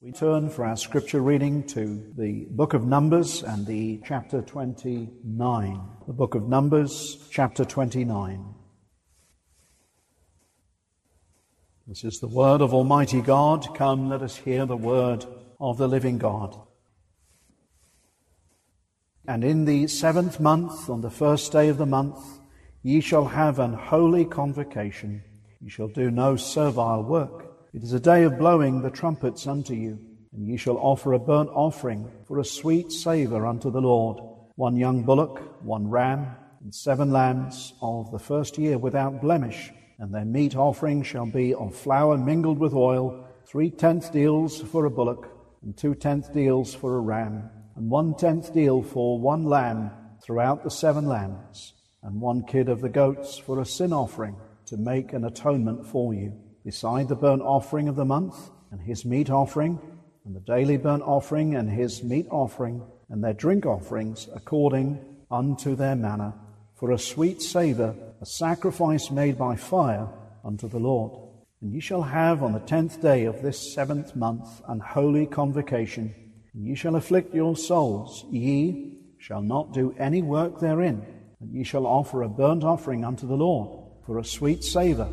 We turn for our scripture reading to the book of Numbers and the chapter 29. The book of Numbers, chapter 29. This is the word of Almighty God. Come, let us hear the word of the living God. And in the 7th month, on the 1st day of the month, ye shall have an holy convocation. Ye shall do no servile work. It is a day of blowing the trumpets unto you, and ye shall offer a burnt offering for a sweet savour unto the Lord, 1 young bullock, 1 ram, and 7 lambs of the first year without blemish. And their meat offering shall be of flour mingled with oil, 3/10 deals for a bullock, and 2/10 deals for a ram, and 1/10 deal for 1 lamb throughout the 7 lambs, and 1 kid of the goats for a sin offering, to make an atonement for you, beside the burnt offering of the month, and his meat offering, and the daily burnt offering, and his meat offering, and their drink offerings, according unto their manner, for a sweet savour, a sacrifice made by fire unto the Lord. And ye shall have on the 10th day of this 7th month an holy convocation, and ye shall afflict your souls. Ye shall not do any work therein, and ye shall offer a burnt offering unto the Lord, for a sweet savour,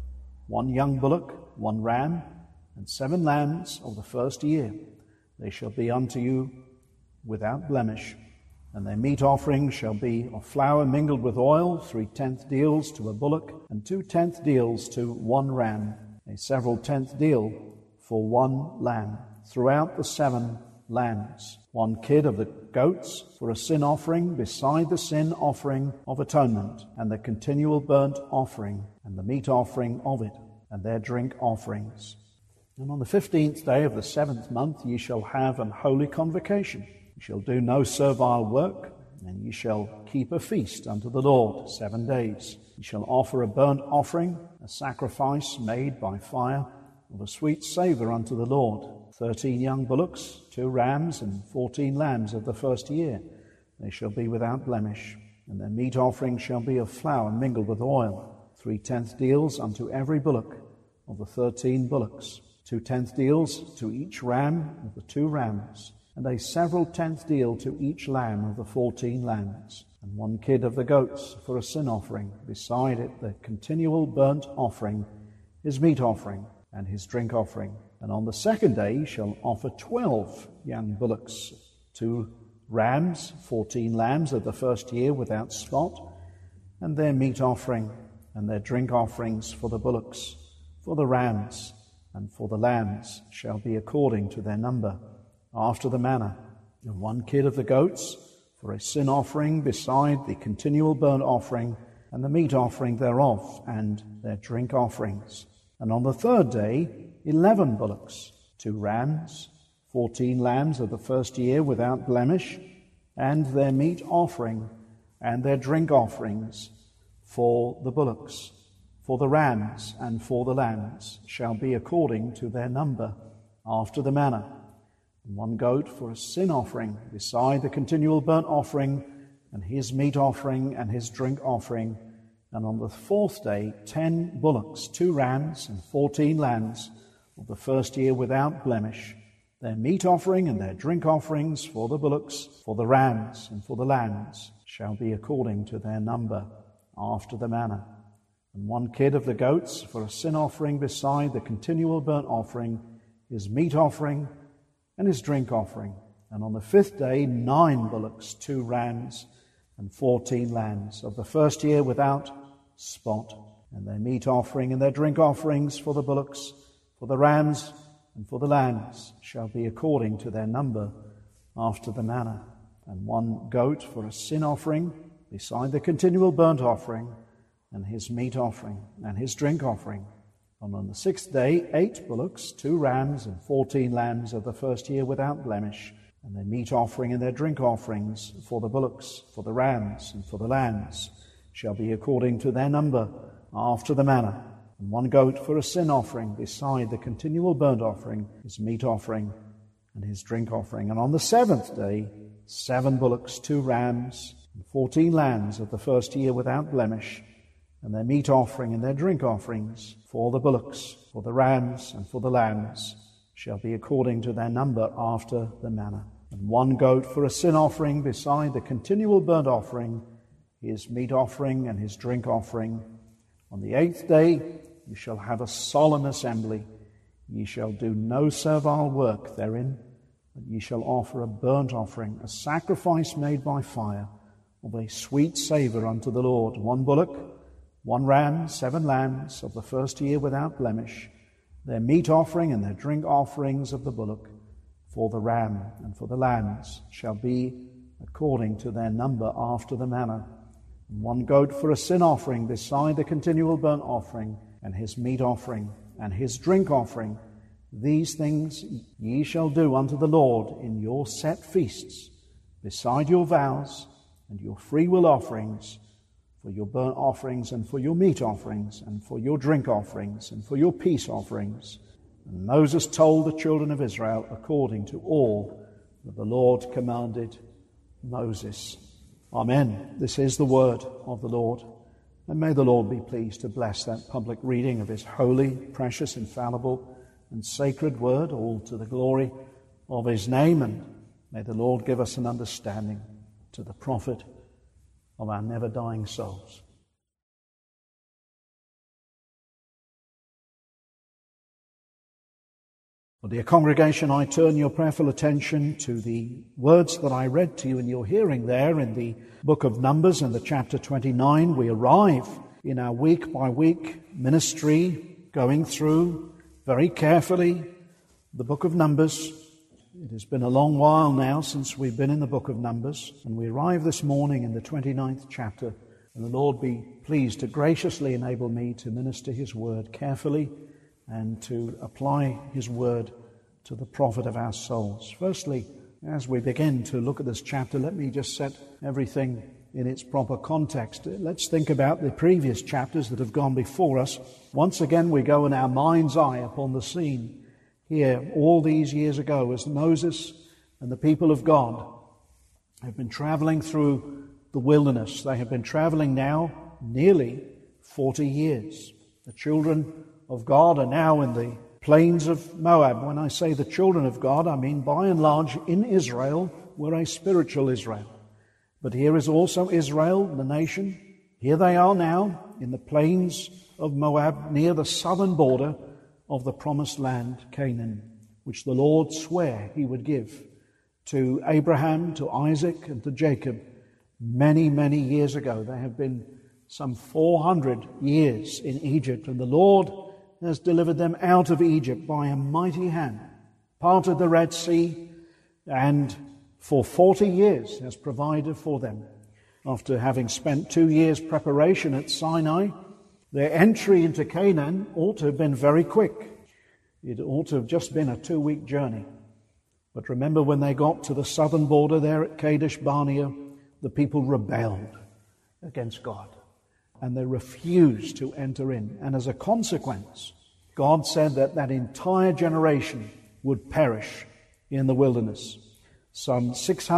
1 young bullock, 1 ram, and 7 lambs of the first year. They shall be unto you without blemish. And their meat offering shall be of flour mingled with oil, 3/10 deals to a bullock, and 2/10 deals to 1 ram, a several 10th deal for 1 lamb, throughout the 7 lambs, 1 kid of the goats for a sin offering, beside the sin offering of atonement, and the continual burnt offering, and the meat offering of it, and their drink offerings. And on the 15th day of the 7th month ye shall have an holy convocation. Ye shall do no servile work, and ye shall keep a feast unto the Lord 7 days. Ye shall offer a burnt offering, a sacrifice made by fire, of a sweet savour unto the Lord, 13 young bullocks, 2 rams, and 14 lambs of the first year. They shall be without blemish. And their meat offering shall be of flour mingled with oil, 3/10 deals unto every bullock of the 13 bullocks, 2/10 deals to each ram of the 2 rams, and a several 10th deal to each lamb of the 14 lambs, and 1 kid of the goats for a sin offering, beside it the continual burnt offering, his meat offering, and his drink offering. And on the 2nd day he shall offer 12 young bullocks, 2 rams, 14 lambs of the first year without spot, and their meat offering, and their drink offerings for the bullocks, for the rams, and for the lambs shall be according to their number, after the manner, and 1 kid of the goats for a sin offering, beside the continual burnt offering, and the meat offering thereof, and their drink offerings. And on the 3rd day 11 bullocks, 2 rams, 14 lambs of the first year without blemish, and their meat offering, and their drink offerings for the bullocks, for the rams, and for the lambs shall be according to their number, after the manner. And 1 goat for a sin offering, beside the continual burnt offering, and his meat offering, and his drink offering. And on the 4th day 10 bullocks, 2 rams, and 14 lambs of the first year without blemish, their meat offering and their drink offerings for the bullocks, for the rams, and for the lambs shall be according to their number, after the manner. And 1 kid of the goats for a sin offering, beside the continual burnt offering, his meat offering, and his drink offering. And on the 5th day 9 bullocks, 2 rams, and 14 lambs of the first year without spot, and their meat offering and their drink offerings for the bullocks, for the rams, and for the lambs shall be according to their number, after the manner. And 1 goat for a sin offering, beside the continual burnt offering, and his meat offering, and his drink offering. And on the 6th day 8 bullocks, 2 rams, and 14 lambs of the first year without blemish, and their meat offering and their drink offerings for the bullocks, for the rams, and for the lambs shall be according to their number, after the manner. And 1 goat for a sin offering, beside the continual burnt offering, his meat offering, and his drink offering. And on the 7th day 7 bullocks, 2 rams, and 14 lambs of the first year without blemish, and their meat offering and their drink offerings for the bullocks, for the rams, and for the lambs shall be according to their number after the manner. And 1 goat for a sin offering beside the continual burnt offering, his meat offering and his drink offering. On the 8th day you shall have a solemn assembly. Ye shall do no servile work therein, but ye shall offer a burnt offering, a sacrifice made by fire, of a sweet savour unto the Lord. 1 bullock, 1 ram, 7 lambs of the first year without blemish, their meat offering and their drink offerings of the bullock, for the ram and for the lambs shall be according to their number after the manner. And 1 goat for a sin offering beside the continual burnt offering, and his meat offering and his drink offering. These things ye shall do unto the Lord in your set feasts, beside your vows and your freewill offerings, for your burnt offerings and for your meat offerings and for your drink offerings and for your peace offerings. And Moses told the children of Israel according to all that the Lord commanded Moses. Amen. This is the word of the Lord. And may the Lord be pleased to bless that public reading of his holy, precious, infallible, and sacred word, all to the glory of his name. And may the Lord give us an understanding to the profit of our never-dying souls. Well, dear congregation, I turn your prayerful attention to the words that I read to you in your hearing there in the book of Numbers in the chapter 29. We arrive in our week-by-week ministry, going through very carefully the book of Numbers. It has been a long while now since we've been in the book of Numbers, and we arrive this morning in the 29th chapter. And the Lord be pleased to graciously enable me to minister his word carefully and to apply his word to the profit of our souls. Firstly, as we begin to look at this chapter, let me just set everything in its proper context. Let's think about the previous chapters that have gone before us. Once again, we go in our mind's eye upon the scene here all these years ago as Moses and the people of God have been traveling through the wilderness. They have been traveling now nearly 40 years. The children of God are now in the plains of Moab. When I say the children of God, I mean by and large in Israel, we're a spiritual Israel. But here is also Israel, the nation. Here they are now in the plains of Moab, near the southern border of the promised land, Canaan, which the Lord swore he would give to Abraham, to Isaac, and to Jacob many, many years ago. They have been some 400 years in Egypt, and the Lord has delivered them out of Egypt by a mighty hand, parted the Red Sea, and for 40 years has provided for them. After having spent 2 years preparation at Sinai, their entry into Canaan ought to have been very quick. It ought to have just been a 2-week journey. But remember, when they got to the southern border there at Kadesh Barnea, the people rebelled against God, and they refused to enter in. And as a consequence, God said that that entire generation would perish in the wilderness. Some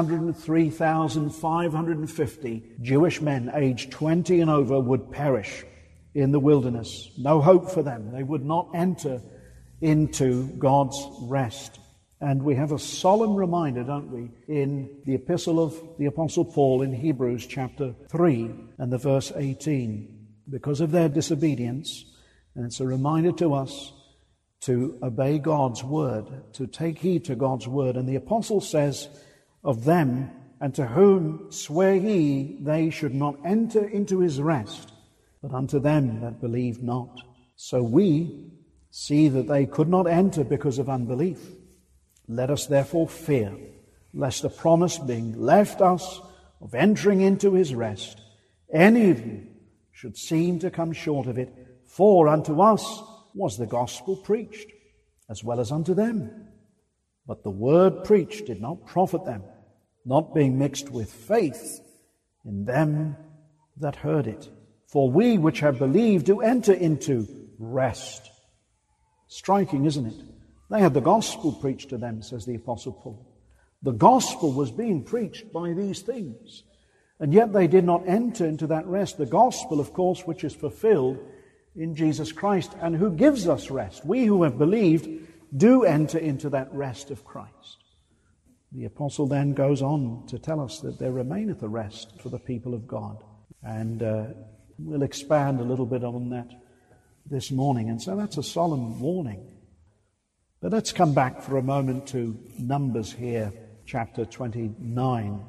603,550 Jewish men aged 20 and over would perish in the wilderness. No hope for them. They would not enter into God's rest. And we have a solemn reminder, don't we, in the epistle of the Apostle Paul in Hebrews chapter 3 and the verse 18. Because of their disobedience, and it's a reminder to us to obey God's word, to take heed to God's word. And the apostle says of them, and to whom swear he they should not enter into his rest, but unto them that believed not. So we see that they could not enter because of unbelief. Let us therefore fear, lest a promise being left us of entering into his rest, any of you should seem to come short of it. For unto us was the gospel preached, as well as unto them. But the word preached did not profit them, not being mixed with faith in them that heard it. For we which have believed do enter into rest. Striking, isn't it? They had the gospel preached to them, says the Apostle Paul. The gospel was being preached by these things, and yet they did not enter into that rest. The gospel, of course, which is fulfilled in Jesus Christ, and who gives us rest. We who have believed do enter into that rest of Christ. The apostle then goes on to tell us that there remaineth a rest for the people of God. And we'll expand a little bit on that this morning. And so that's a solemn warning. But let's come back for a moment to Numbers here, chapter 29.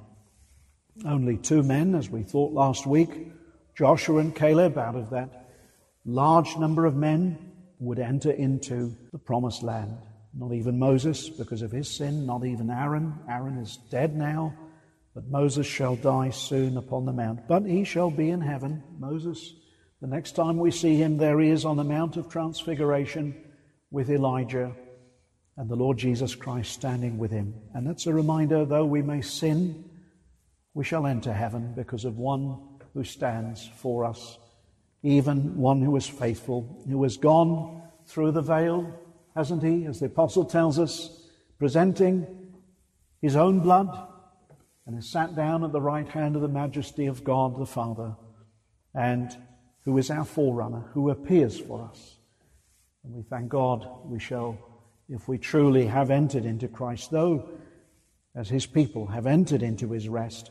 Only 2 men, as we thought last week, Joshua and Caleb, out of that large number of men, would enter into the promised land. Not even Moses, because of his sin, not even Aaron. Aaron is dead now, but Moses shall die soon upon the mount. But he shall be in heaven. Moses, the next time we see him, there he is on the Mount of Transfiguration with Elijah and the Lord Jesus Christ standing with him. And that's a reminder, though we may sin, we shall enter heaven because of one who stands for us, even one who is faithful, who has gone through the veil, hasn't he, as the apostle tells us, presenting his own blood, and has sat down at the right hand of the majesty of God the Father, and who is our forerunner, who appears for us. And we thank God we shall, if we truly have entered into Christ, though as his people have entered into his rest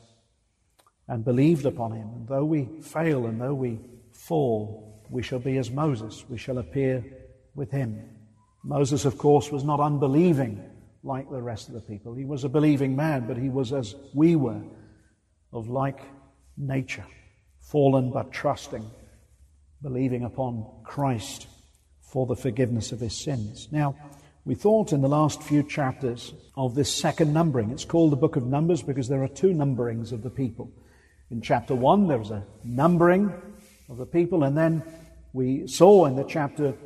and believed upon him, and though we fail and though we fall, we shall be as Moses, we shall appear with him. Moses, of course, was not unbelieving like the rest of the people. He was a believing man, but he was as we were, of like nature, fallen but trusting, believing upon Christ for the forgiveness of his sins. Now, we thought in the last few chapters of this second numbering. It's called the book of Numbers because there are 2 numberings of the people. In chapter 1, there was a numbering of the people, and then we saw in the chapter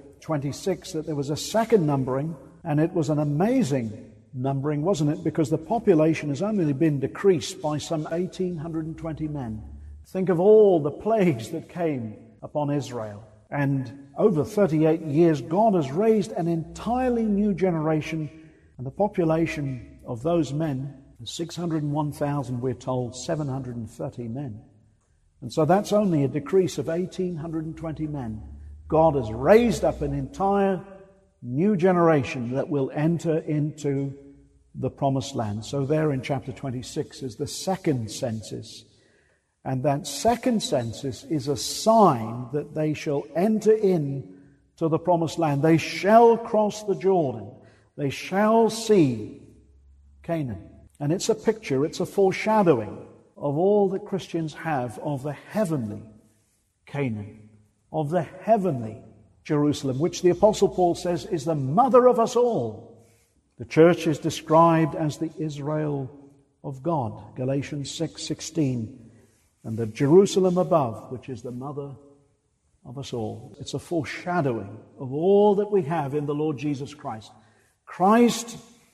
26 that there was a second numbering, and it was an amazing numbering, wasn't it? Because the population has only been decreased by some 1,820 men. Think of all the plagues that came upon Israel. And over 38 years, God has raised an entirely new generation, and the population of those men is 601,000, we're told, 730 men. And so that's only a decrease of 1,820 men. God has raised up an entire new generation that will enter into the promised land. So there in chapter 26 is the second census. And that second census is a sign that they shall enter in to the promised land. They shall cross the Jordan. They shall see Canaan. And it's a picture, it's a foreshadowing of all that Christians have of the heavenly Canaan, of the heavenly Jerusalem, which the Apostle Paul says is the mother of us all. The church is described as the Israel of God, Galatians 6:16. And the Jerusalem above, which is the mother of us all. It's a foreshadowing of all that we have in the Lord Jesus Christ. Christ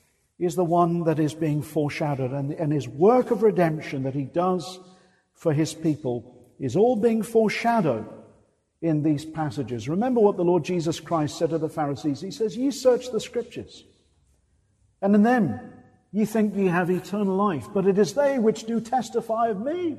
is the one that is being foreshadowed, and his work of redemption that he does for his people is all being foreshadowed in these passages. Remember what the Lord Jesus Christ said to the Pharisees. He says, "Ye search the Scriptures, and in them ye think ye have eternal life, but it is they which do testify of me."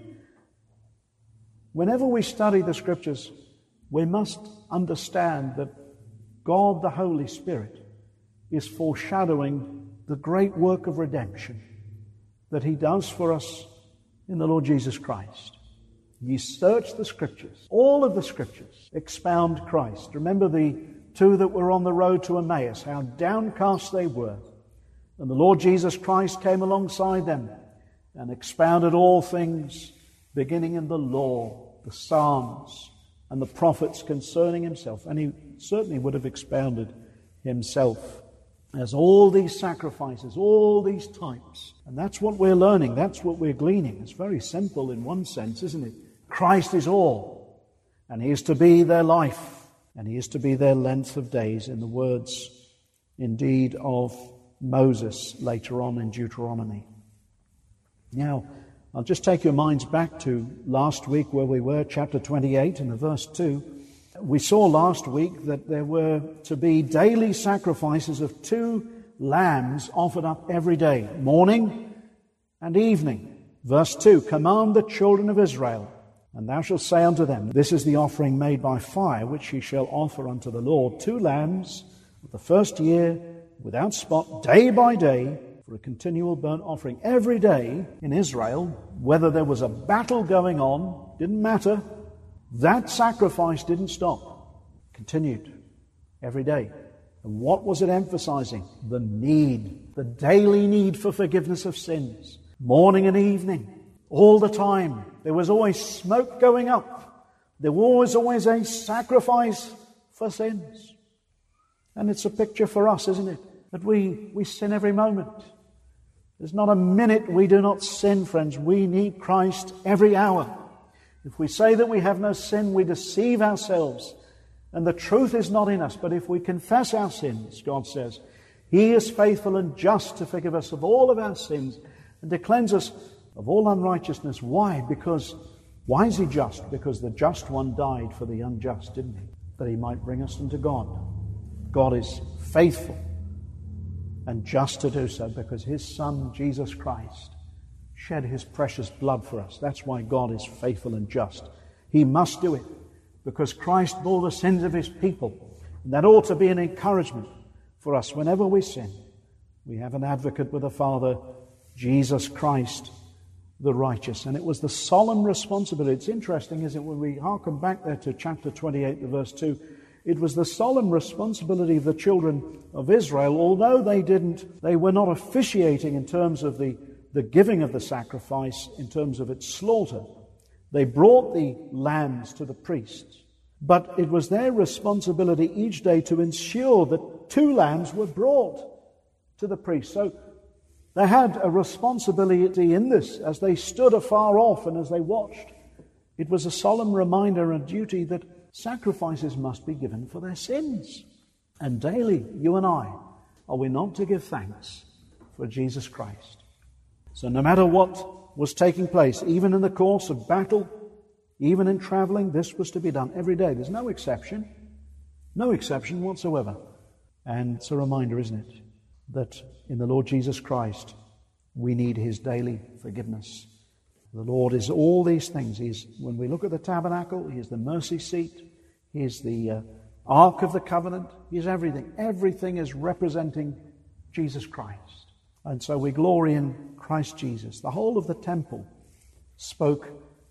Whenever we study the Scriptures, we must understand that God, the Holy Spirit, is foreshadowing the great work of redemption that he does for us in the Lord Jesus Christ. Ye search the Scriptures. All of the Scriptures expound Christ. Remember the 2 that were on the road to Emmaus, how downcast they were. And the Lord Jesus Christ came alongside them and expounded all things, beginning in the law, the Psalms, and the prophets concerning himself. And he certainly would have expounded himself as all these sacrifices, all these types. And that's what we're learning. That's what we're gleaning. It's very simple in one sense, isn't it? Christ is all. And he is to be their life. And he is to be their length of days, in the words, indeed, of Moses later on in Deuteronomy. Now, I'll just take your minds back to last week where we were, chapter 28 and verse 2. We saw last week that there were to be daily sacrifices of 2 lambs offered up every day, morning and evening. Verse 2, "Command the children of Israel, and thou shalt say unto them, This is the offering made by fire, which ye shall offer unto the Lord, 2 lambs of the first year without spot, day by day, for a continual burnt offering. Every day in Israel, whether there was a battle going on, didn't matter. That sacrifice didn't stop. Continued every day. And what was it emphasizing? The need, the daily need for forgiveness of sins. Morning and evening, all the time. There was always smoke going up. There was always a sacrifice for sins. And it's a picture for us, isn't it? That we sin every moment. There's not a minute we do not sin, friends. We need Christ every hour. If we say that we have no sin, we deceive ourselves, and the truth is not in us. But if we confess our sins, God says, He is faithful and just to forgive us of all of our sins and to cleanse us of all unrighteousness. Why? Why is He just? Because the just one died for the unjust, didn't He? That He might bring us unto God. God is faithful and just to do so because His Son, Jesus Christ, shed His precious blood for us. That's why God is faithful and just. He must do it because Christ bore the sins of His people. And that ought to be an encouragement for us whenever we sin. We have an advocate with the Father, Jesus Christ, the righteous. And it was the solemn responsibility. It's interesting, isn't it, when we hearken back there to chapter 28, verse 2, it was the solemn responsibility of the children of Israel, although they were not officiating in terms of the giving of the sacrifice, in terms of its slaughter. They brought the lambs to the priests. But it was their responsibility each day to ensure that 2 lambs were brought to the priest. So they had a responsibility in this as they stood afar off and as they watched. It was a solemn reminder and duty that sacrifices must be given for their sins. And daily, you and I, are we not to give thanks for Jesus Christ? So no matter what was taking place, even in the course of battle, even in traveling, this was to be done every day. There's no exception. No exception whatsoever. And it's a reminder, isn't it, that in the Lord Jesus Christ, we need His daily forgiveness. The Lord is all these things. When we look at the tabernacle, He is the mercy seat. He is the Ark of the Covenant. He is everything. Everything is representing Jesus Christ. And so we glory in Christ Jesus. The whole of the temple spoke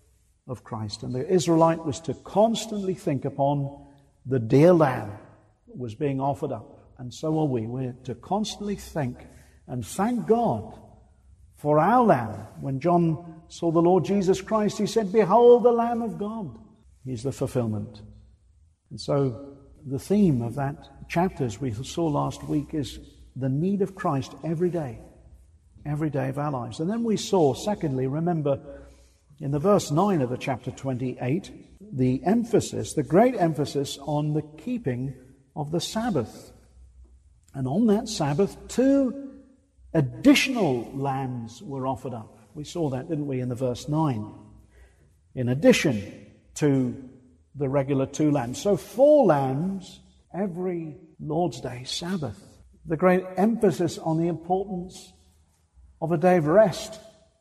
of Christ. And the Israelite was to constantly think upon the dear Lamb that was being offered up. And so are we. We're to constantly think and thank God for our Lamb. When John saw the Lord Jesus Christ, he said, "Behold the Lamb of God." He's the fulfillment. And so the theme of that chapter, as we saw last week, is the need of Christ every day of our lives. And then we saw, secondly, remember, in the verse 9 of the chapter 28, the great emphasis on the keeping of the Sabbath. And on that Sabbath, 2 additional lambs were offered up. We saw that, didn't we, in the verse 9? In addition to the regular 2 lambs. So 4 lambs every Lord's Day, Sabbath. The great emphasis on the importance of a day of rest.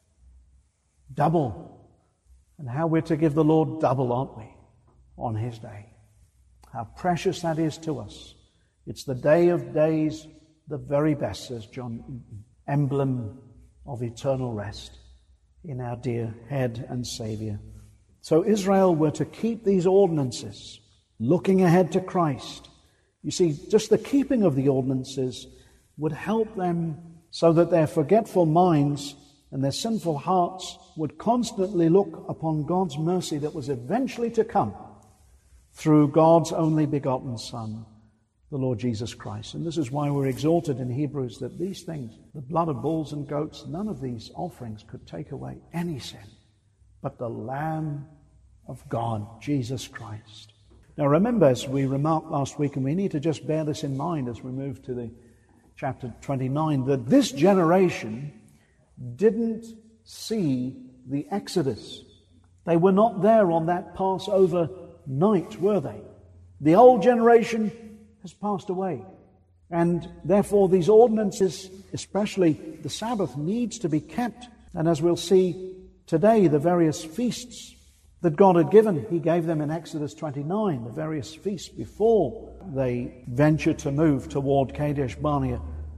Double. And how we're to give the Lord double, aren't we, on His day. How precious that is to us. It's the day of days, the very best, says John Eaton, emblem of eternal rest in our dear Head and Saviour. So Israel were to keep these ordinances, looking ahead to Christ. You see, just the keeping of the ordinances would help them so that their forgetful minds and their sinful hearts would constantly look upon God's mercy that was eventually to come through God's only begotten Son, the Lord Jesus Christ. And this is why we're exhorted in Hebrews that these things, the blood of bulls and goats, none of these offerings could take away any sin, but the Lamb of God, Jesus Christ. Now remember, as we remarked last week, and we need to just bear this in mind as we move to the chapter 29, that this generation didn't see the Exodus. They were not there on that Passover night, were they? The old generation has passed away. And therefore these ordinances, especially the Sabbath, needs to be kept. And as we'll see today, the various feasts that God had given, He gave them in Exodus 29, the various feasts before they ventured to move toward Kadesh Barnea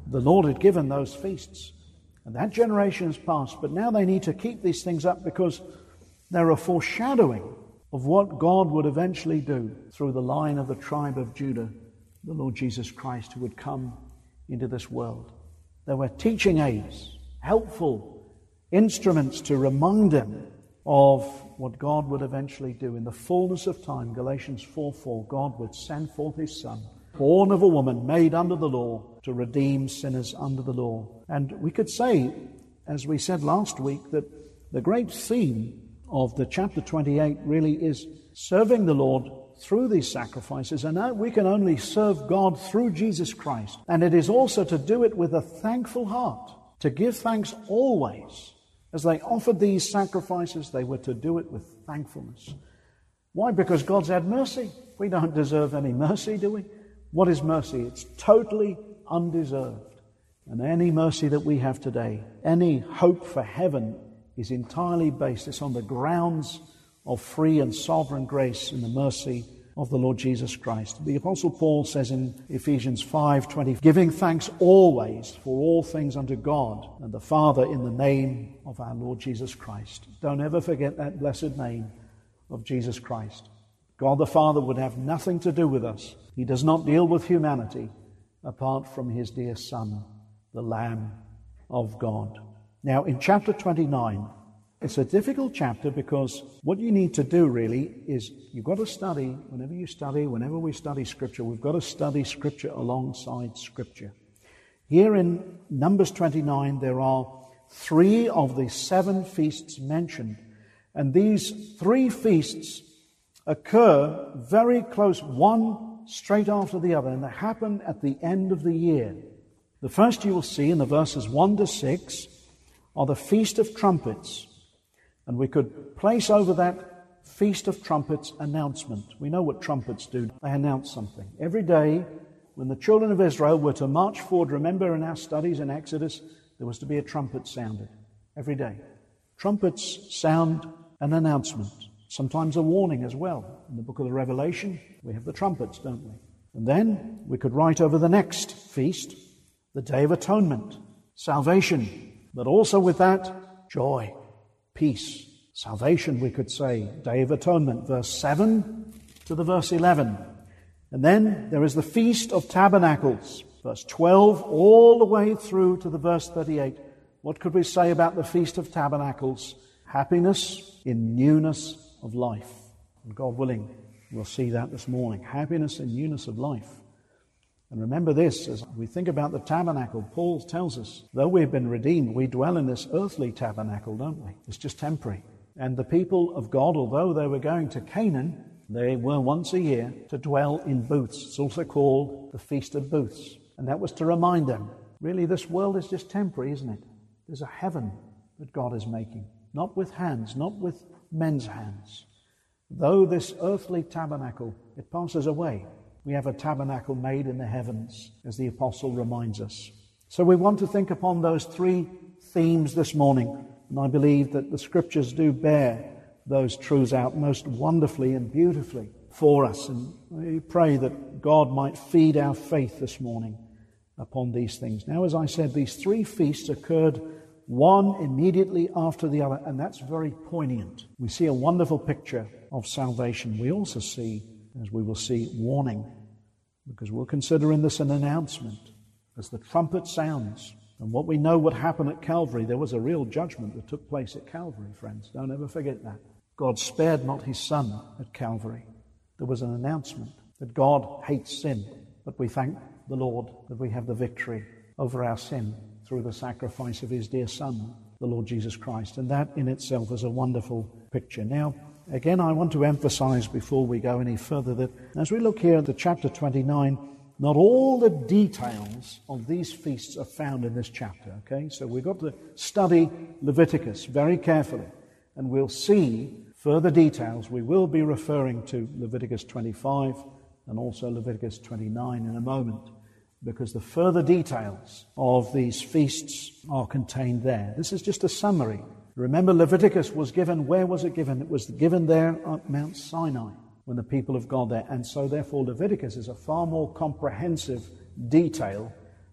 the Lord had given those feasts. And that generation has passed, but now they need to keep these things up because they're a foreshadowing of what God would eventually do through the line of the tribe of Judah, the Lord Jesus Christ, who would come into this world. There were teaching aids, helpful instruments to remind them of what God would eventually do. In the fullness of time, Galatians 4:4, God would send forth His Son, born of a woman, made under the law, to redeem sinners under the law. And we could say, as we said last week, that the great theme of the chapter 28 really is serving the Lord through these sacrifices, and now we can only serve God through Jesus Christ. And it is also to do it with a thankful heart, to give thanks always. As they offered these sacrifices, they were to do it with thankfulness. Why? Because God's had mercy. We don't deserve any mercy, do we? What is mercy? It's totally undeserved. And any mercy that we have today, any hope for heaven, is entirely based. It's on the grounds of free and sovereign grace in the mercy of the Lord Jesus Christ. The Apostle Paul says in Ephesians 5:20, giving thanks always for all things unto God and the Father in the name of our Lord Jesus Christ. Don't ever forget that blessed name of Jesus Christ. God the Father would have nothing to do with us. He does not deal with humanity apart from His dear Son, the Lamb of God. Now, in chapter 29, it's a difficult chapter because what you need to do really is you've got to study, whenever we study Scripture, we've got to study Scripture alongside Scripture. Here in Numbers 29, there are 3 of the 7 feasts mentioned. And these 3 feasts occur very close, one straight after the other, and they happen at the end of the year. The first you will see in the verses 1 to 6 are the Feast of Trumpets. And we could place over that Feast of Trumpets announcement. We know what trumpets do. They announce something. Every day when the children of Israel were to march forward, remember in our studies in Exodus, there was to be a trumpet sounded. Every day. Trumpets sound an announcement. Sometimes a warning as well. In the book of the Revelation, we have the trumpets, don't we? And then we could write over the next feast, the Day of Atonement, salvation, but also with that, joy, peace, salvation, we could say, Day of Atonement, verse 7 to the verse 11. And then there is the Feast of Tabernacles, verse 12, all the way through to the verse 38. What could we say about the Feast of Tabernacles? Happiness in newness of life. And God willing, we'll see that this morning. Happiness in newness of life. And remember this, as we think about the tabernacle, Paul tells us, though we've been redeemed, we dwell in this earthly tabernacle, don't we? It's just temporary. And the people of God, although they were going to Canaan, they were once a year to dwell in booths. It's also called the Feast of Booths. And that was to remind them, really this world is just temporary, isn't it? There's a heaven that God is making. Not with hands, not with men's hands. Though this earthly tabernacle, it passes away. We have a tabernacle made in the heavens, as the apostle reminds us. So we want to think upon those 3 themes this morning. And I believe that the Scriptures do bear those truths out most wonderfully and beautifully for us. And we pray that God might feed our faith this morning upon these things. Now, as I said, these 3 feasts occurred one immediately after the other, and that's very poignant. We see a wonderful picture of salvation. We also see, as we will see, warning, because we'll consider in this an announcement. As the trumpet sounds, and what we know would happen at Calvary, there was a real judgment that took place at Calvary, friends. Don't ever forget that. God spared not His Son at Calvary. There was an announcement that God hates sin, but we thank the Lord that we have the victory over our sin through the sacrifice of His dear Son, the Lord Jesus Christ. And that in itself is a wonderful picture. Now, again, I want to emphasize before we go any further that as we look here at the chapter 29, not all the details of these feasts are found in this chapter, okay? So we've got to study Leviticus very carefully, and we'll see further details. We will be referring to Leviticus 25 and also Leviticus 29 in a moment, because the further details of these feasts are contained there. This is just a summary. Remember, Leviticus was given, where was it given? It was given there at Mount Sinai, when the people of God there. And so therefore Leviticus is a far more comprehensive detail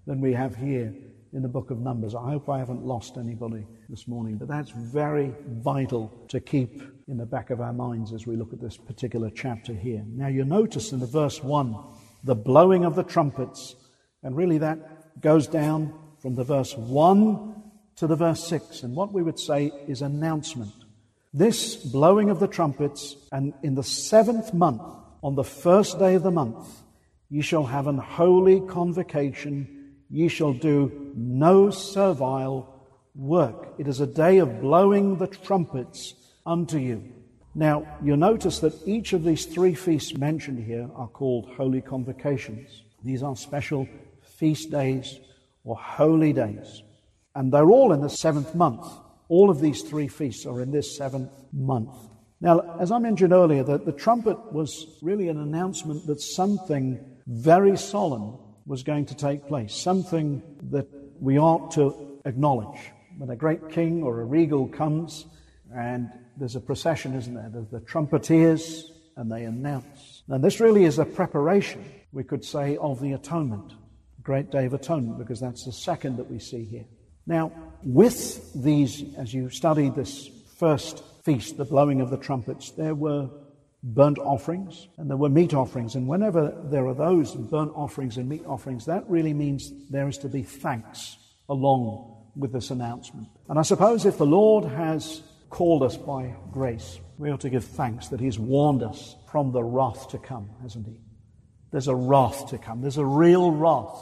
than we have here in the book of Numbers. I hope I haven't lost anybody this morning, but that's very vital to keep in the back of our minds as we look at this particular chapter here. Now you notice in the verse 1, the blowing of the trumpets, and really that goes down from the verse 1 to the verse 6, and what we would say is announcement. This blowing of the trumpets, and in the 7th month, on the 1st day of the month, ye shall have an holy convocation. Ye shall do no servile work. It is a day of blowing the trumpets unto you. Now, you'll notice that each of these 3 feasts mentioned here are called holy convocations. These are special feast days or holy days. And they're all in the 7th month. All of these 3 feasts are in this 7th month. Now, as I mentioned earlier, the trumpet was really an announcement that something very solemn was going to take place, something that we ought to acknowledge. When a great king or a regal comes, and there's a procession, isn't there? There's the trumpeters, and they announce. And this really is a preparation, we could say, of the atonement, the great day of atonement, because that's the second that we see here. Now, with these, as you study this first feast, the blowing of the trumpets, there were burnt offerings and there were meat offerings. And whenever there are those burnt offerings and meat offerings, that really means there is to be thanks along with this announcement. And I suppose if the Lord has called us by grace, we ought to give thanks that He's warned us from the wrath to come, hasn't He? There's a wrath to come. There's a real wrath.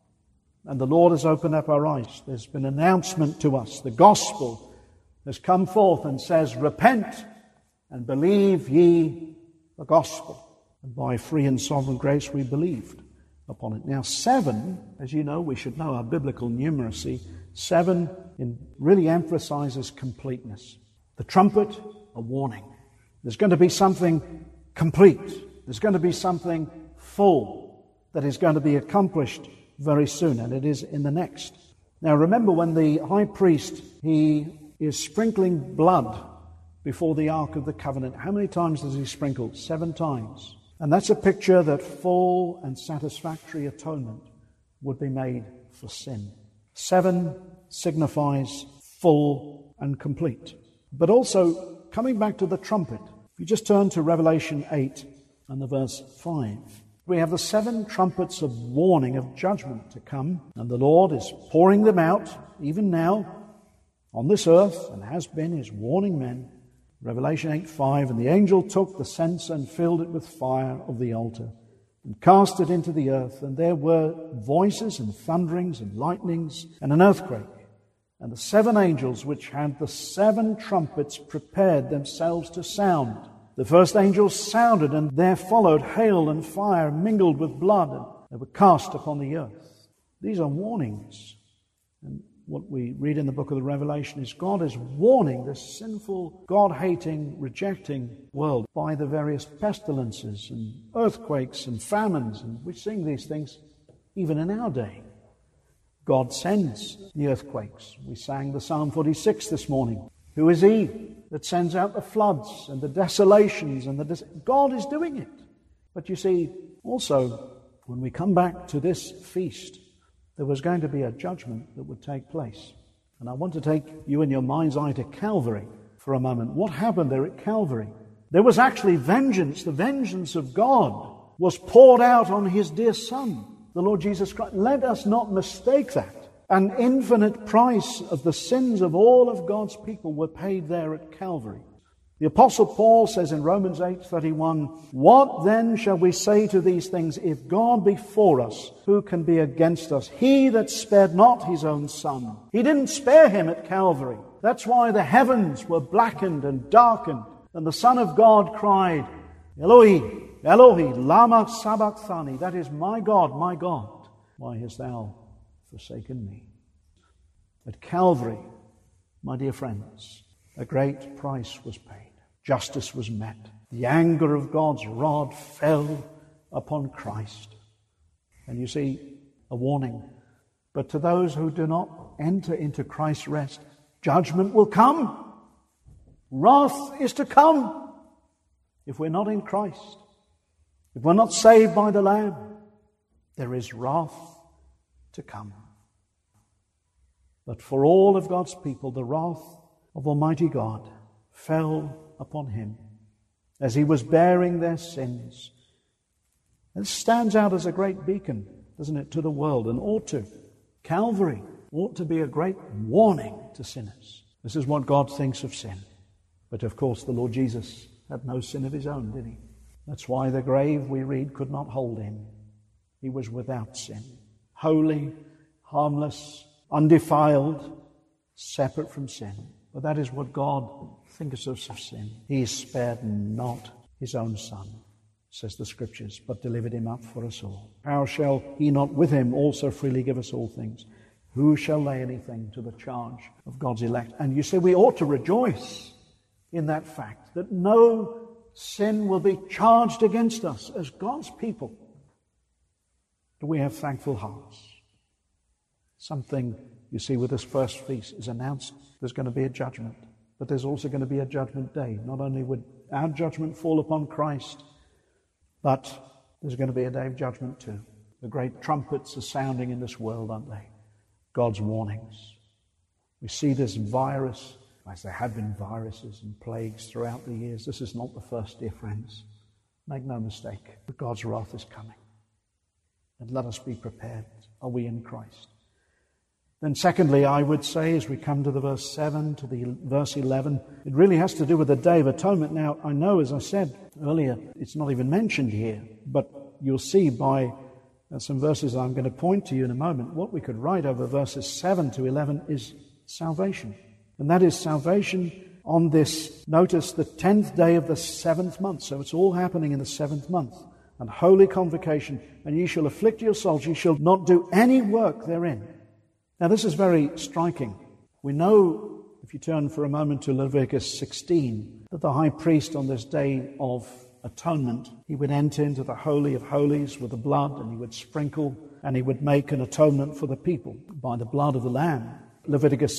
And the Lord has opened up our eyes. There's been an announcement to us. The gospel has come forth and says, repent and believe ye the gospel. And by free and sovereign grace we believed upon it. Now 7, as you know, we should know our biblical numeracy. 7 really emphasizes completeness. The trumpet, a warning. There's going to be something complete. There's going to be something full that is going to be accomplished very soon, and it is in the next. Now remember, when the high priest, he is sprinkling blood before the Ark of the Covenant, how many times does he sprinkle? 7 times. And that's a picture that full and satisfactory atonement would be made for sin. 7 signifies full and complete. But also, coming back to the trumpet, if you just turn to Revelation 8 and the verse 5, we have the 7 trumpets of warning, of judgment to come, and the Lord is pouring them out, even now, on this earth, and has been, is warning men. Revelation 8:5, and the angel took the censer and filled it with fire of the altar, and cast it into the earth, and there were voices and thunderings and lightnings and an earthquake. And the 7 angels which had the 7 trumpets prepared themselves to sound. The first angel sounded, and there followed hail and fire mingled with blood, and they were cast upon the earth. These are warnings. And what we read in the book of the Revelation is God is warning this sinful, God-hating, rejecting world by the various pestilences and earthquakes and famines. And we sing these things even in our day. God sends the earthquakes. We sang the Psalm 46 this morning. Who is He that sends out the floods and the desolations? God is doing it. But you see, also, when we come back to this feast, there was going to be a judgment that would take place. And I want to take you in your mind's eye to Calvary for a moment. What happened there at Calvary? There was actually vengeance. The vengeance of God was poured out on His dear Son, the Lord Jesus Christ. Let us not mistake that. An infinite price of the sins of all of God's people were paid there at Calvary. The Apostle Paul says in Romans 8:31, what then shall we say to these things? If God be for us, who can be against us? He that spared not His own Son. He didn't spare Him at Calvary. That's why the heavens were blackened and darkened. And the Son of God cried, Eloi, Eloi, lama sabachthani. That is, my God, why hast thou forsaken me? At Calvary, my dear friends, a great price was paid. Justice was met. The anger of God's rod fell upon Christ. And you see, a warning. But to those who do not enter into Christ's rest, judgment will come. Wrath is to come if we're not in Christ. If we're not saved by the Lamb, there is wrath to come. But for all of God's people, the wrath of Almighty God fell upon him as he was bearing their sins. It stands out as a great beacon, doesn't it, to the world, and ought to. Calvary ought to be a great warning to sinners. This is what God thinks of sin. But of course, the Lord Jesus had no sin of his own, did he? That's why the grave, we read, could not hold him. He was without sin, holy, harmless, undefiled, separate from sin. But that is what God thinks of sin. He spared not his own Son, says the Scriptures, but delivered him up for us all. How shall he not with him also freely give us all things? Who shall lay anything to the charge of God's elect? And you say we ought to rejoice in that fact, that no sin will be charged against us as God's people. Do we have thankful hearts? Something, you see, with this first feast is announced. There's going to be a judgment, but there's also going to be a judgment day. Not only would our judgment fall upon Christ, but there's going to be a day of judgment too. The great trumpets are sounding in this world, aren't they? God's warnings. We see this virus, as there have been viruses and plagues throughout the years. This is not the first, dear friends. Make no mistake, but God's wrath is coming. And let us be prepared. Are we in Christ? Then secondly, I would say, as we come to the verse 7 to the verse 11, it really has to do with the Day of Atonement. Now, I know, as I said earlier, it's not even mentioned here, but you'll see by some verses I'm going to point to you in a moment, what we could write over verses 7 to 11 is salvation. And that is salvation on this, notice, the 10th day of the 7th month. So it's all happening in the 7th month. And holy convocation, and ye shall afflict your souls, ye shall not do any work therein. Now this is very striking. We know, if you turn for a moment to Leviticus 16, that the high priest on this day of atonement, he would enter into the Holy of Holies with the blood, and he would sprinkle, and he would make an atonement for the people by the blood of the Lamb. Leviticus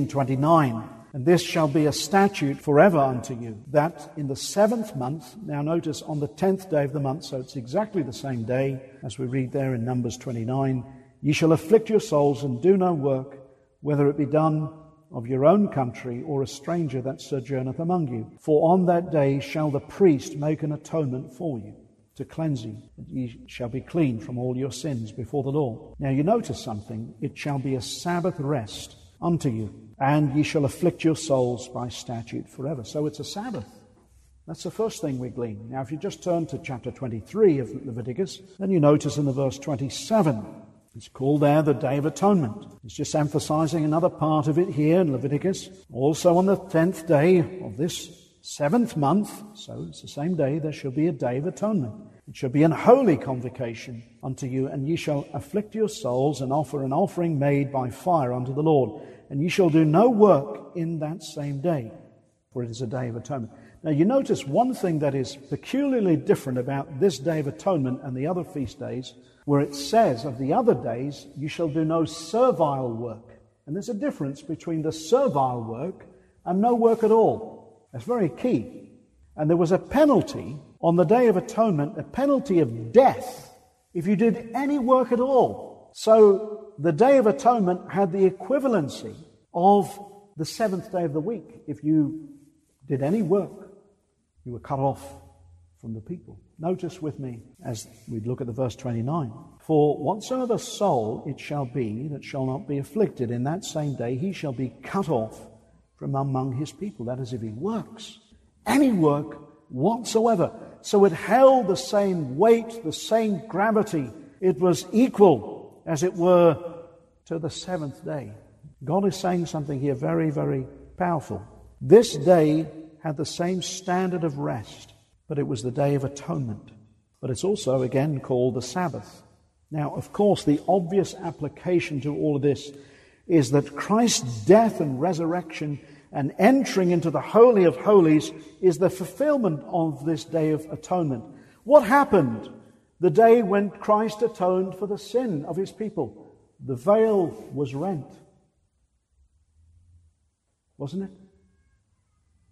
16:29, and this shall be a statute forever unto you, that in the 7th month, now notice on the 10th day of the month, so it's exactly the same day as we read there in Numbers 29, ye shall afflict your souls and do no work, whether it be done of your own country or a stranger that sojourneth among you. For on that day shall the priest make an atonement for you, to cleanse you, that ye shall be clean from all your sins before the Lord. Now you notice something. It shall be a Sabbath rest unto you, and ye shall afflict your souls by statute forever. So it's a Sabbath. That's the first thing we glean. Now if you just turn to chapter 23 of Leviticus, then you notice in the verse 27, it's called there the Day of Atonement. It's just emphasizing another part of it here in Leviticus. Also on the 10th day of this 7th month, so it's the same day, there shall be a Day of Atonement. It shall be an holy convocation unto you, and ye shall afflict your souls and offer an offering made by fire unto the Lord. And ye shall do no work in that same day, for it is a Day of Atonement. Now you notice one thing that is peculiarly different about this Day of Atonement and the other feast days, where it says of the other days, you shall do no servile work. And there's a difference between the servile work and no work at all. That's very key. And there was a penalty on the Day of Atonement, a penalty of death, if you did any work at all. So the Day of Atonement had the equivalency of the 7th day of the week. If you did any work, you were cut off from the people. Notice with me as we look at the verse 29. For whatsoever soul it shall be that shall not be afflicted in that same day, he shall be cut off from among his people. That is, if he works. Any work whatsoever. So it held the same weight, the same gravity. It was equal, as it were, to the 7th day. God is saying something here very, very powerful. This day had the same standard of rest, but it was the Day of Atonement. But it's also, again, called the Sabbath. Now, of course, the obvious application to all of this is that Christ's death and resurrection and entering into the Holy of Holies is the fulfillment of this Day of Atonement. What happened the day when Christ atoned for the sin of his people? The veil was rent. Wasn't it?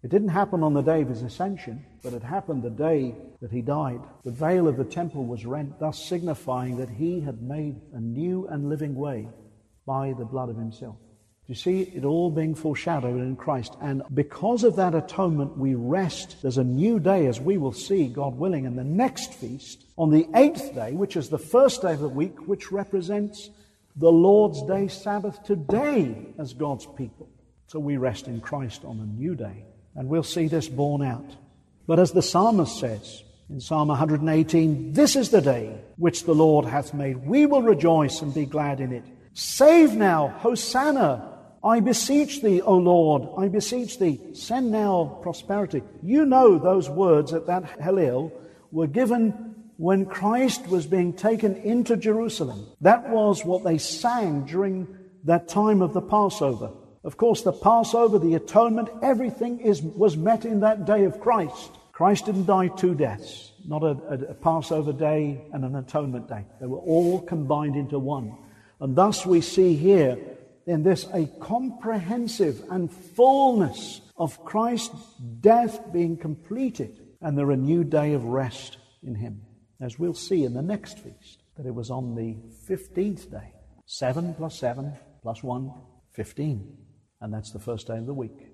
It didn't happen on the day of his ascension, but it happened the day that he died. The veil of the temple was rent, thus signifying that he had made a new and living way by the blood of himself. You see it all being foreshadowed in Christ. And because of that atonement, we rest. There's a new day, as we will see, God willing, in the next feast, on the 8th day, which is the first day of the week, which represents the Lord's Day Sabbath today as God's people. So we rest in Christ on a new day. And we'll see this borne out. But as the psalmist says in Psalm 118, "This is the day which the Lord hath made. We will rejoice and be glad in it. Save now, Hosanna. I beseech thee, O Lord, I beseech thee, send now prosperity." You know those words at that Hallel were given when Christ was being taken into Jerusalem. That was what they sang during that time of the Passover. Of course, the Passover, the atonement, everything was met in that day of Christ. Christ didn't die two deaths, not a Passover day and an atonement day. They were all combined into one. And thus we see here in this a comprehensive and fullness of Christ's death being completed, and there a new day of rest in him. As we'll see in the next feast, that it was on the 15th day. 7 plus 7 plus 1, 15. And that's the first day of the week.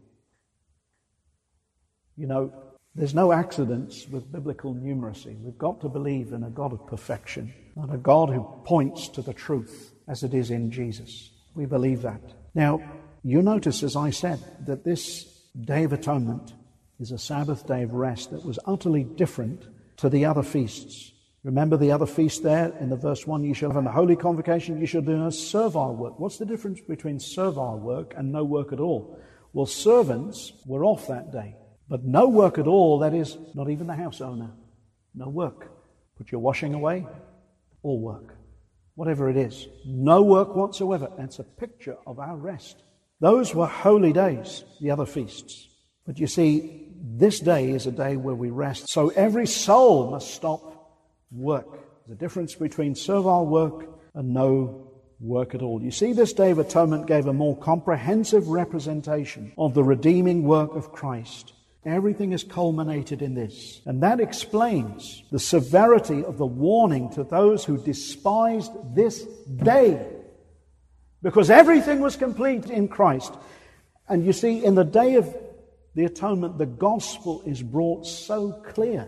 You know, there's no accidents with biblical numeracy. We've got to believe in a God of perfection, not a God who points to the truth as it is in Jesus. We believe that. Now, you notice, as I said, that this Day of Atonement is a Sabbath day of rest that was utterly different to the other feasts. Remember the other feast there in the verse 1, "You shall have a holy convocation, you shall do no servile work." What's the difference between servile work and no work at all? Well, servants were off that day. But no work at all, that is, not even the house owner. No work. Put your washing away, all work. Whatever it is. No work whatsoever. And it's a picture of our rest. Those were holy days, the other feasts. But you see, this day is a day where we rest. So every soul must stop work. There's a difference between servile work and no work at all. You see, this Day of Atonement gave a more comprehensive representation of the redeeming work of Christ. Everything is culminated in this. And that explains the severity of the warning to those who despised this day. Because everything was complete in Christ. And you see, in the Day of the Atonement, the gospel is brought so clear.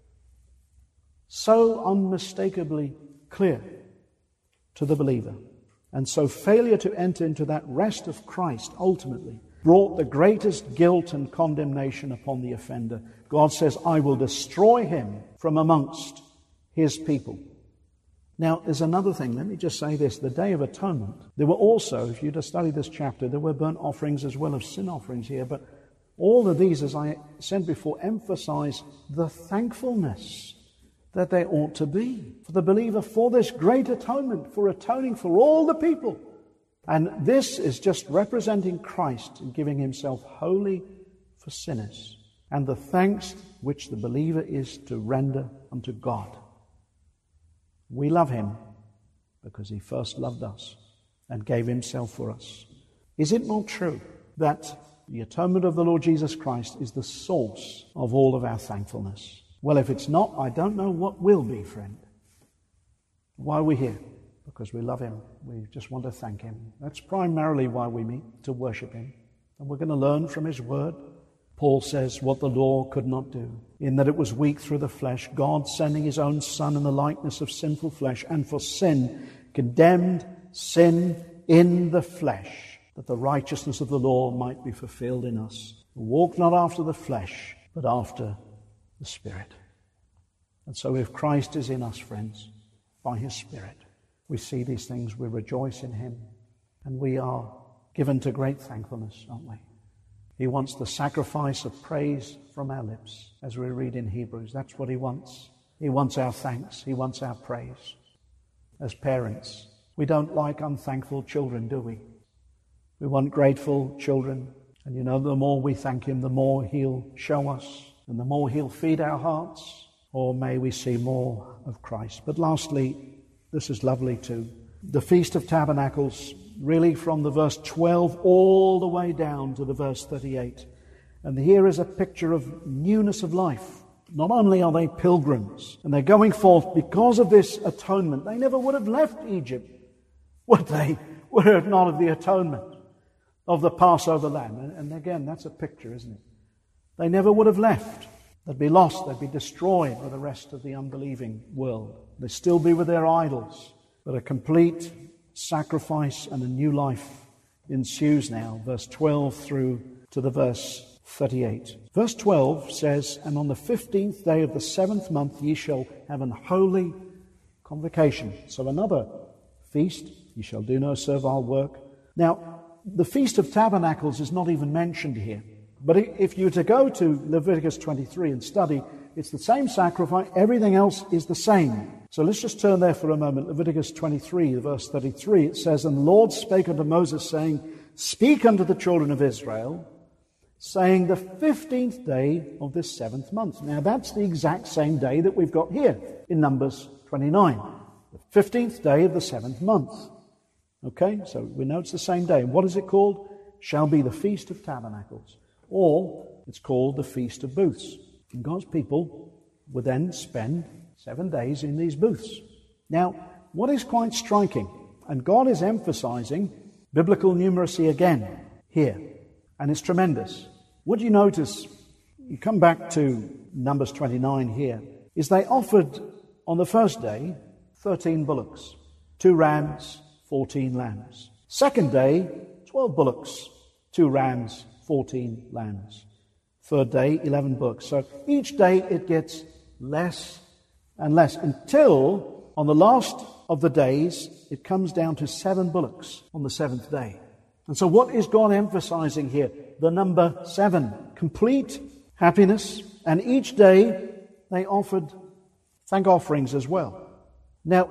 So unmistakably clear to the believer. And so failure to enter into that rest of Christ ultimately brought the greatest guilt and condemnation upon the offender. God says, "I will destroy him from amongst his people." Now, there's another thing. Let me just say this. The Day of Atonement, there were also, if you just study this chapter, there were burnt offerings as well as sin offerings here. But all of these, as I said before, emphasize the thankfulness that there ought to be for the believer for this great atonement, for atoning for all the people. And this is just representing Christ and giving himself wholly for sinners, and the thanks which the believer is to render unto God. We love him because he first loved us and gave himself for us. Is it not true that the atonement of the Lord Jesus Christ is the source of all of our thankfulness? Well, if it's not, I don't know what will be, friend. Why are we here? Because we love him. We just want to thank him. That's primarily why we meet, to worship him. And we're going to learn from his word. Paul says what the law could not do, in that it was weak through the flesh, God sending his own Son in the likeness of sinful flesh, and for sin condemned sin in the flesh, that the righteousness of the law might be fulfilled in us, who walk not after the flesh, but after the Spirit. And so if Christ is in us, friends, by his Spirit, we see these things, we rejoice in him, and we are given to great thankfulness, aren't we? He wants the sacrifice of praise from our lips, as we read in Hebrews. That's what he wants. He wants our thanks. He wants our praise. As parents, we don't like unthankful children, do we? We want grateful children. And you know, the more we thank him, the more he'll show us, and the more he'll feed our hearts. Or may we see more of Christ. But lastly, this is lovely too. The Feast of Tabernacles, really from the verse 12 all the way down to the verse 38. And here is a picture of newness of life. Not only are they pilgrims, and they're going forth because of this atonement. They never would have left Egypt, would they? Were it not of the atonement of the Passover lamb. And again, that's a picture, isn't it? They never would have left. They'd be lost. They'd be destroyed by the rest of the unbelieving world. They'd still be with their idols. But a complete sacrifice and a new life ensues now. Verse 12 through to the verse 38. Verse 12 says, "And on the 15th day of the 7th month ye shall have an holy convocation." So another feast. "Ye shall do no servile work." Now, the Feast of Tabernacles is not even mentioned here. But if you were to go to Leviticus 23 and study, it's the same sacrifice. Everything else is the same. So let's just turn there for a moment. Leviticus 23, verse 33, it says, "And the Lord spake unto Moses, saying, Speak unto the children of Israel, saying, the 15th day of this 7th month." Now that's the exact same day that we've got here in Numbers 29. The 15th day of the 7th month. Okay, so we know it's the same day. And what is it called? Shall be the Feast of Tabernacles. Or it's called the Feast of Booths. And God's people would then spend 7 days in these booths. Now, what is quite striking, and God is emphasizing biblical numeracy again here, and it's tremendous. What you notice, you come back to Numbers 29 here, is they offered on the first day 13 bullocks, 2 rams, 14 lambs. Second day, 12 bullocks, 2 rams, 14 lambs. Third day, 11 bullocks. So each day it gets less and less until on the last of the days it comes down to 7 bullocks on the 7th day. And so what is God emphasizing here? The number 7. Complete happiness. And each day they offered thank offerings as well. Now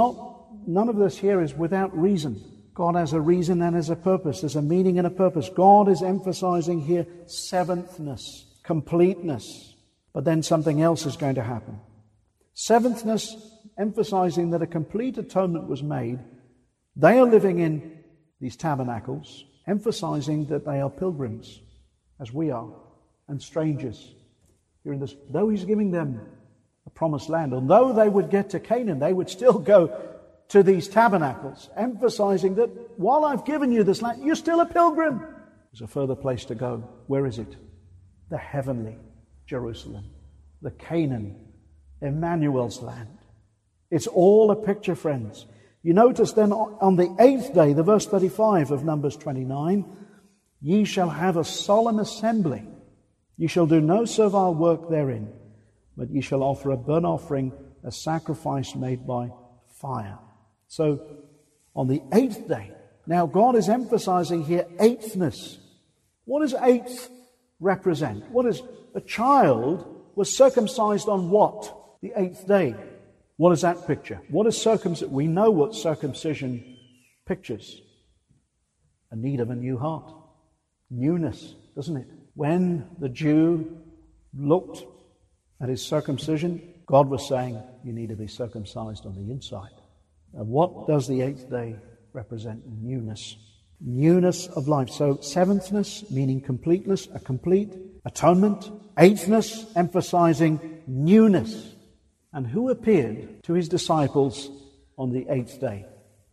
none of this here is without reason. God has a reason and has a purpose. There's a meaning and a purpose. God is emphasizing here seventhness, completeness. But then something else is going to happen. Seventhness, emphasizing that a complete atonement was made. They are living in these tabernacles, emphasizing that they are pilgrims, as we are, and strangers here in this. Though he's giving them a promised land, although they would get to Canaan, they would still go to these tabernacles, emphasizing that while I've given you this land, you're still a pilgrim. There's a further place to go. Where is it? The heavenly Jerusalem, the Canaan, Emmanuel's land. It's all a picture, friends. You notice then on the 8th day, the verse 35 of Numbers 29, "Ye shall have a solemn assembly. Ye shall do no servile work therein, but ye shall offer a burnt offering, a sacrifice made by fire." So, on the 8th day, now God is emphasizing here eighthness. What does eighth represent? What is a child was circumcised on what? The 8th day. What is that picture? What is circumcision? We know what circumcision pictures. A need of a new heart. Newness, doesn't it? When the Jew looked at his circumcision, God was saying, you need to be circumcised on the inside. And what does the 8th day represent? Newness. Newness of life. So seventhness, meaning completeness, a complete atonement. Eighthness, emphasizing newness. And who appeared to his disciples on the 8th day?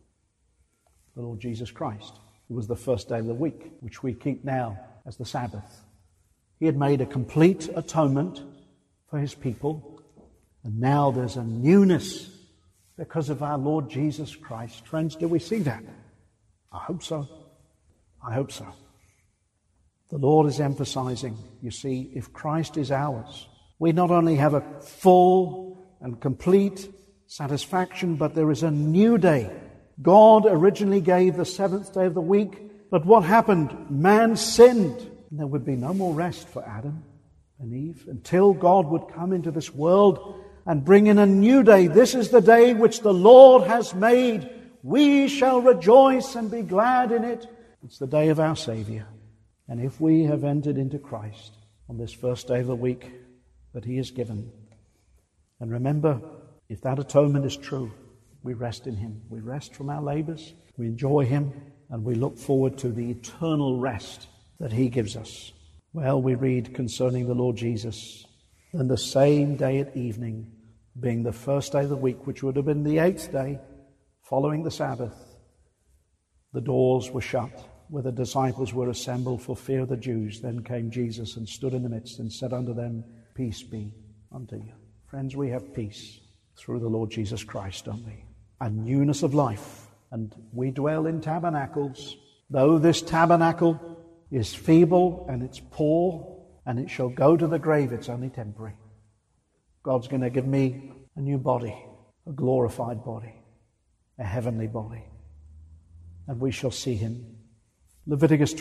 The Lord Jesus Christ. It was the first day of the week, which we keep now as the Sabbath. He had made a complete atonement for his people. And now there's a newness because of our Lord Jesus Christ. Friends, do we see that? I hope so. I hope so. The Lord is emphasizing, you see, if Christ is ours, we not only have a full and complete satisfaction, but there is a new day. God originally gave the 7th day of the week, but what happened? Man sinned. And there would be no more rest for Adam and Eve until God would come into this world and bring in a new day. This is the day which the Lord has made. We shall rejoice and be glad in it. It's the day of our Savior. And if we have entered into Christ on this first day of the week that He has given, and remember, if that atonement is true, we rest in Him. We rest from our labors, we enjoy Him, and we look forward to the eternal rest that He gives us. Well, we read concerning the Lord Jesus, and the same day at evening, being the first day of the week, which would have been the 8th day following the Sabbath, the doors were shut where the disciples were assembled for fear of the Jews. Then came Jesus and stood in the midst and said unto them, Peace be unto you. Friends, we have peace through the Lord Jesus Christ, don't we? A newness of life. And we dwell in tabernacles. Though this tabernacle is feeble and it's poor and it shall go to the grave, it's only temporary. God's going to give me a new body, a glorified body, a heavenly body. And we shall see him. Leviticus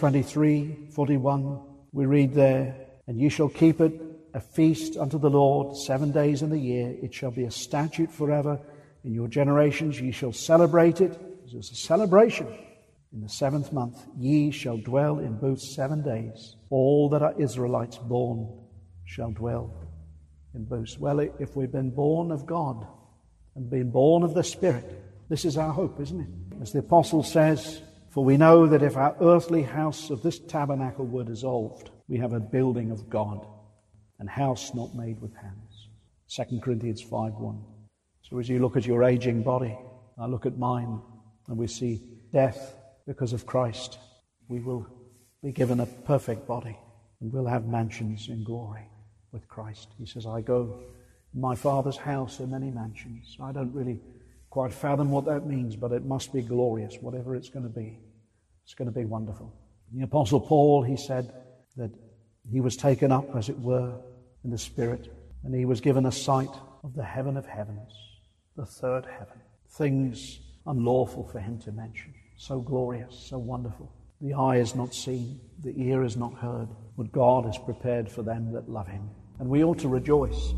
23:41, we read there, And ye shall keep it a feast unto the Lord 7 days in the year. It shall be a statute forever in your generations. Ye shall celebrate it. It's a celebration. In the 7th month, ye shall dwell in booths 7 days. All that are Israelites born shall dwell in booths. Well, if we've been born of God and been born of the Spirit, this is our hope, isn't it? As the apostle says, for we know that if our earthly house of this tabernacle were dissolved, we have a building of God, an house not made with hands. 2 Corinthians 5:1. So as you look at your aging body, I look at mine, and we see death because of Christ. We will be given a perfect body, and we'll have mansions in glory with Christ. He says, I go in my Father's house are many mansions. I don't really quite fathom what that means, but it must be glorious, whatever it's going to be. It's going to be wonderful. The Apostle Paul, he said that he was taken up, as it were, in the Spirit, and he was given a sight of the heaven of heavens, the third heaven. Things unlawful for him to mention. So glorious, so wonderful. The eye is not seen, the ear is not heard, what God has prepared for them that love him. And we ought to rejoice.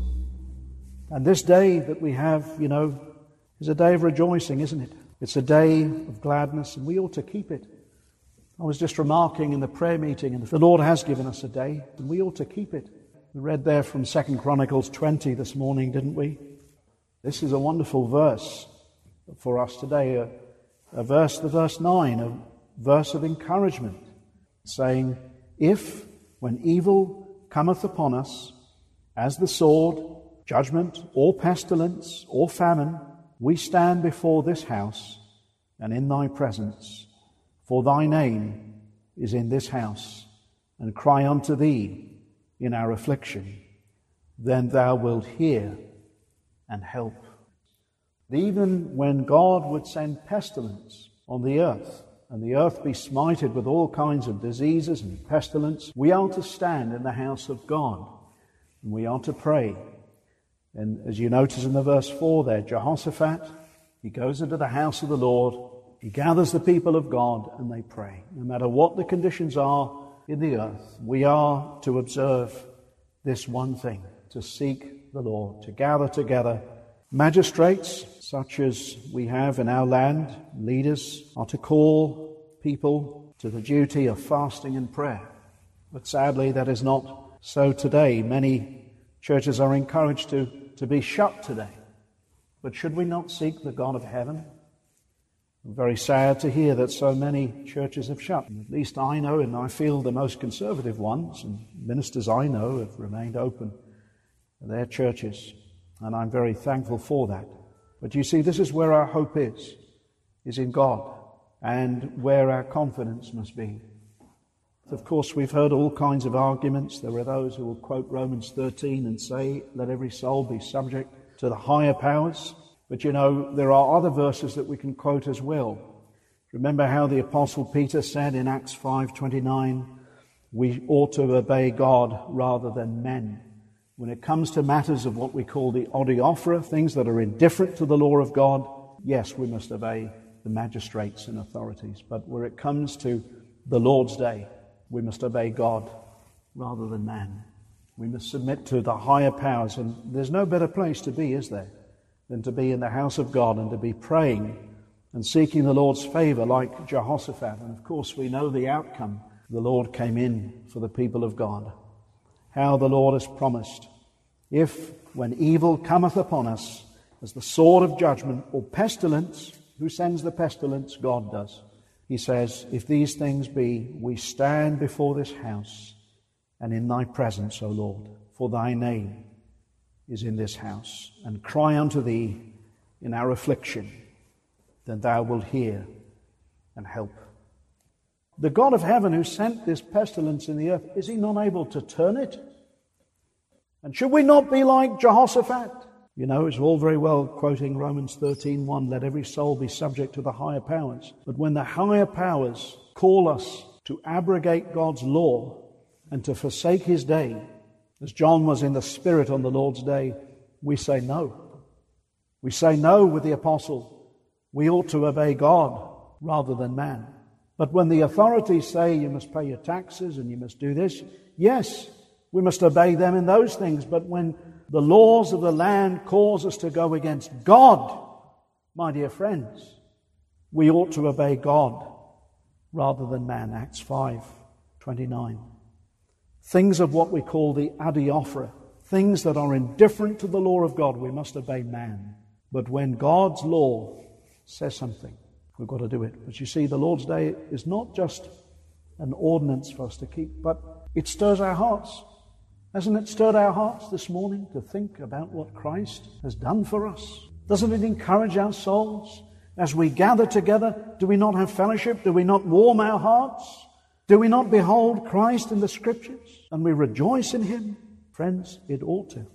And this day that we have, is a day of rejoicing, isn't it? It's a day of gladness, and we ought to keep it. I was just remarking in the prayer meeting, and the Lord has given us a day, and we ought to keep it. We read there from 2 Chronicles 20 this morning, didn't we? This is a wonderful verse for us today, the verse 9, a verse of encouragement, saying, If, when evil cometh upon us, as the sword, judgment, or pestilence, or famine, we stand before this house and in thy presence, for thy name is in this house, and cry unto thee in our affliction, then thou wilt hear and help. Even when God would send pestilence on the earth, and the earth be smited with all kinds of diseases and pestilence, we are to stand in the house of God, and we are to pray. And as you notice in the verse 4 there, Jehoshaphat, he goes into the house of the Lord, he gathers the people of God, and they pray. No matter what the conditions are in the earth, we are to observe this one thing, to seek the Lord, to gather together. Magistrates, such as we have in our land, leaders, are to call people to the duty of fasting and prayer. But sadly, that is not so today. Many churches are encouraged to be shut today. But should we not seek the God of heaven? I'm very sad to hear that so many churches have shut. At least I know, and I feel the most conservative ones, and ministers I know have remained open to their churches. And I'm very thankful for that. But you see, this is where our hope is in God, and where our confidence must be. Of course, we've heard all kinds of arguments. There are those who will quote Romans 13 and say, let every soul be subject to the higher powers. But there are other verses that we can quote as well. Remember how the Apostle Peter said in Acts 5:29, we ought to obey God rather than men. When it comes to matters of what we call the odiaphora, things that are indifferent to the law of God, yes, we must obey the magistrates and authorities. But where it comes to the Lord's Day, we must obey God rather than man. We must submit to the higher powers. And there's no better place to be, is there, than to be in the house of God and to be praying and seeking the Lord's favor like Jehoshaphat. And of course, we know the outcome. The Lord came in for the people of God. How the Lord has promised, if when evil cometh upon us as the sword of judgment or pestilence, who sends the pestilence? God does. He says, if these things be, we stand before this house and in thy presence, O Lord, for thy name is in this house, and cry unto thee in our affliction, then thou wilt hear and help. The God of heaven who sent this pestilence in the earth, is he not able to turn it? And should we not be like Jehoshaphat? You know, it's all very well quoting Romans 13:1, let every soul be subject to the higher powers. But when the higher powers call us to abrogate God's law and to forsake his day, as John was in the Spirit on the Lord's day, we say no. We say no with the apostle. We ought to obey God rather than man. But when the authorities say you must pay your taxes and you must do this, yes, we must obey them in those things. But when the laws of the land cause us to go against God, my dear friends, we ought to obey God rather than man. Acts 5:29. Things of what we call the adiaphora, things that are indifferent to the law of God, we must obey man. But when God's law says something, we've got to do it. But you see, the Lord's Day is not just an ordinance for us to keep, but it stirs our hearts. Hasn't it stirred our hearts this morning to think about what Christ has done for us? Doesn't it encourage our souls? As we gather together, do we not have fellowship? Do we not warm our hearts? Do we not behold Christ in the Scriptures and we rejoice in him? Friends, it ought to.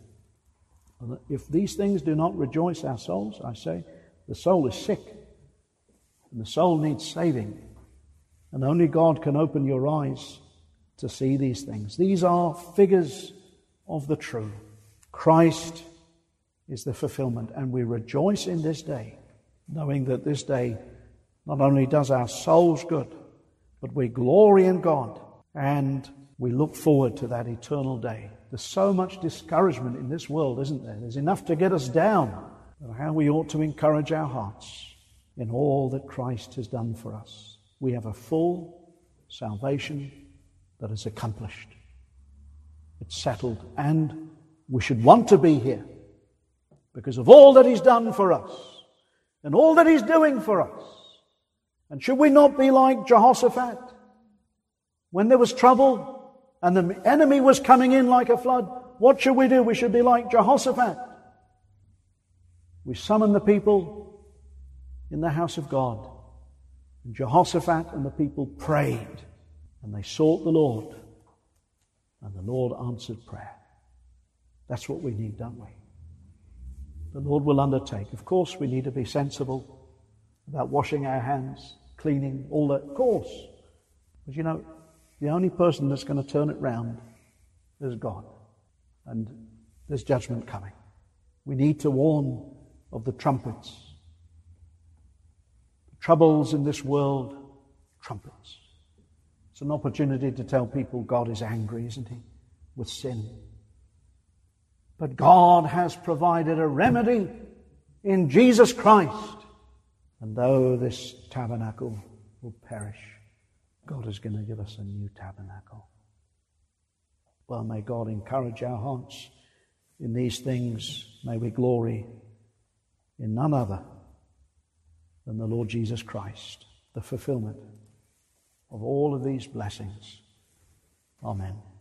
If these things do not rejoice our souls, I say, the soul is sick and the soul needs saving. And only God can open your eyes to see these things. These are figures of the true. Christ is the fulfillment, and we rejoice in this day, knowing that this day not only does our souls good, but we glory in God, and we look forward to that eternal day. There's so much discouragement in this world, isn't there? There's enough to get us down. But how we ought to encourage our hearts in all that Christ has done for us. We have a full salvation that is accomplished. It's settled, and we should want to be here because of all that he's done for us and all that he's doing for us. And should we not be like Jehoshaphat? When there was trouble and the enemy was coming in like a flood, what should we do? We should be like Jehoshaphat. We summoned the people in the house of God. And Jehoshaphat and the people prayed. And they sought the Lord. And the Lord answered prayer. That's what we need, don't we? The Lord will undertake. Of course, we need to be sensible about washing our hands, cleaning, all that. Of course. But you know, the only person that's going to turn it round is God. And there's judgment coming. We need to warn of the trumpets. The troubles in this world, trumpets. It's an opportunity to tell people God is angry, isn't he, with sin. But God has provided a remedy in Jesus Christ. And though this tabernacle will perish, God is going to give us a new tabernacle. Well, may God encourage our hearts in these things. May we glory in none other than the Lord Jesus Christ, the fulfillment of all of these blessings. Amen.